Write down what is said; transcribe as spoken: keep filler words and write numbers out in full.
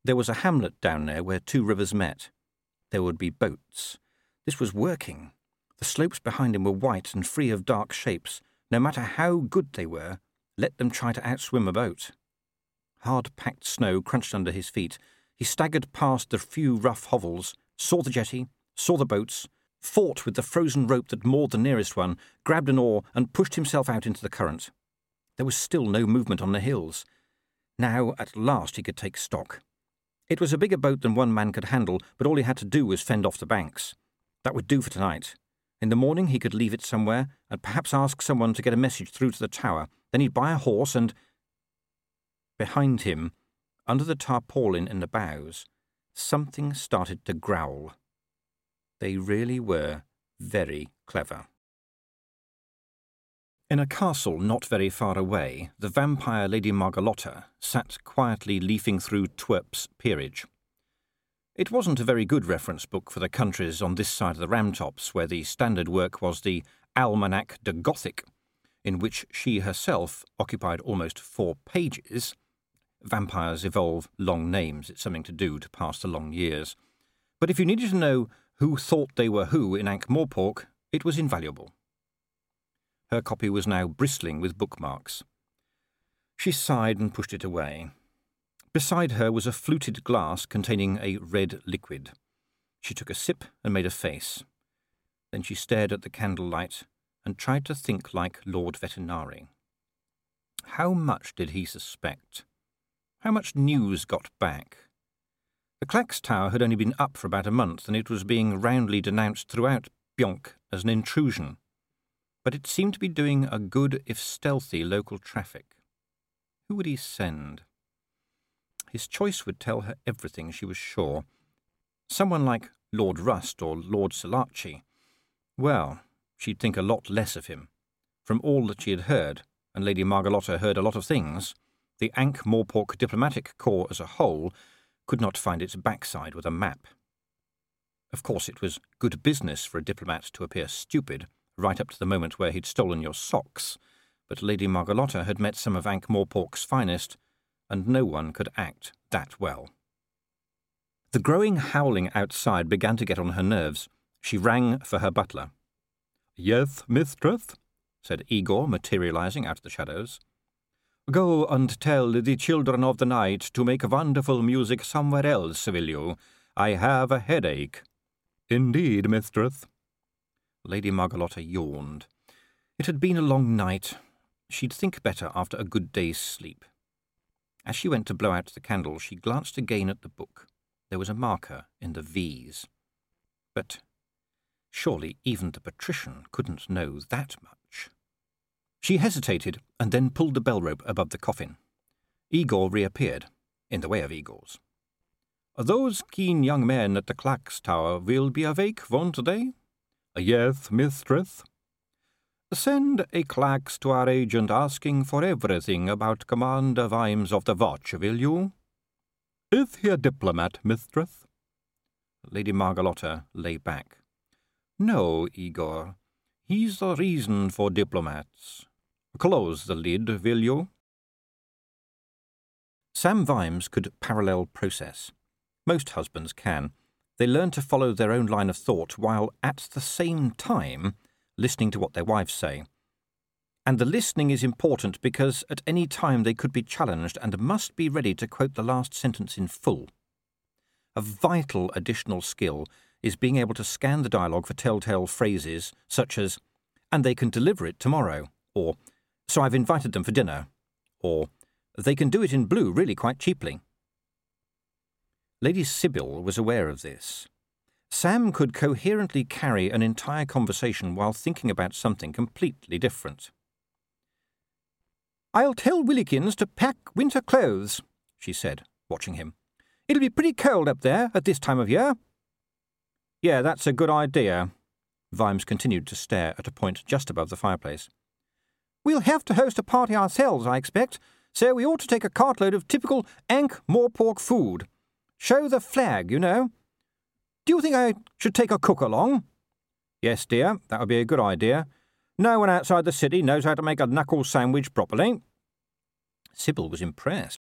There was a hamlet down there where two rivers met. There would be boats. This was working. The slopes behind him were white and free of dark shapes. No matter how good they were, let them try to outswim a boat. Hard-packed snow crunched under his feet. He staggered past the few rough hovels, saw the jetty, saw the boats, fought with the frozen rope that moored the nearest one, grabbed an oar and pushed himself out into the current. There was still no movement on the hills. Now, at last, he could take stock. It was a bigger boat than one man could handle, but all he had to do was fend off the banks. That would do for tonight. In the morning he could leave it somewhere and perhaps ask someone to get a message through to the tower. Then he'd buy a horse and... Behind him, under the tarpaulin in the bows, something started to growl. They really were very clever. In a castle not very far away, the vampire Lady Margalotta sat quietly leafing through Twerp's Peerage. It wasn't a very good reference book for the countries on this side of the Ramtops, where the standard work was the Almanac de Gothic, in which she herself occupied almost four pages. Vampires evolve long names. It's something to do to pass the long years. But if you needed to know who thought they were who in Ankh-Morpork, it was invaluable. Her copy was now bristling with bookmarks. She sighed and pushed it away. Beside her was a fluted glass containing a red liquid. She took a sip and made a face. Then she stared at the candlelight and tried to think like Lord Vetinari. How much did he suspect? How much news got back? The Clacks Tower had only been up for about a month, and it was being roundly denounced throughout Bionk as an intrusion. But it seemed to be doing a good, if stealthy, local traffic. Who would he send? His choice would tell her everything, she was sure. Someone like Lord Rust or Lord Selachi. Well, she'd think a lot less of him. From all that she had heard, and Lady Margalotta heard a lot of things, the Ankh-Morpork diplomatic corps as a whole could not find its backside with a map. Of course, it was good business for a diplomat to appear stupid, right up to the moment where he'd stolen your socks, but Lady Margalotta had met some of Ankh-Morpork's finest, and no one could act that well. The growing howling outside began to get on her nerves. She rang for her butler. "Yes, mistress," said Igor, materializing out of the shadows. "Go and tell the children of the night to make wonderful music somewhere else, will you? I have a headache." "Indeed, mistress." Lady Margalotta yawned. It had been a long night. She'd think better after a good day's sleep. As she went to blow out the candle, she glanced again at the book. There was a marker in the V's. But surely even the patrician couldn't know that much. She hesitated and then pulled the bell rope above the coffin. Igor reappeared, in the way of Igors. "Those keen young men at the Clacks Tower will be awake, won't they?" "Yes, mistress." "Send a Clacks to our agent asking for everything about Commander Vimes of the Watch, will you?" "Is he a diplomat, mistress?" Lady Margalotta lay back. "No, Igor. He's the reason for diplomats. Close the lid, will you?" Sam Vimes could parallel process. Most husbands can. They learn to follow their own line of thought while, at the same time, listening to what their wives say. And the listening is important because at any time they could be challenged and must be ready to quote the last sentence in full. A vital additional skill is being able to scan the dialogue for telltale phrases such as, "and they can deliver it tomorrow," or "so I've invited them for dinner," or "they can do it in blue really quite cheaply." Lady Sybil was aware of this. Sam could coherently carry an entire conversation while thinking about something completely different. "I'll tell Willikins to pack winter clothes," she said, watching him. "It'll be pretty cold up there at this time of year." "Yeah, that's a good idea." Vimes continued to stare at a point just above the fireplace. "We'll have to host a party ourselves, I expect, so we ought to take a cartload of typical Ankh-Morpork food. Show the flag, you know. Do you think I should take a cook along?" "Yes, dear, that would be a good idea. No one outside the city knows how to make a knuckle sandwich properly." Sybil was impressed.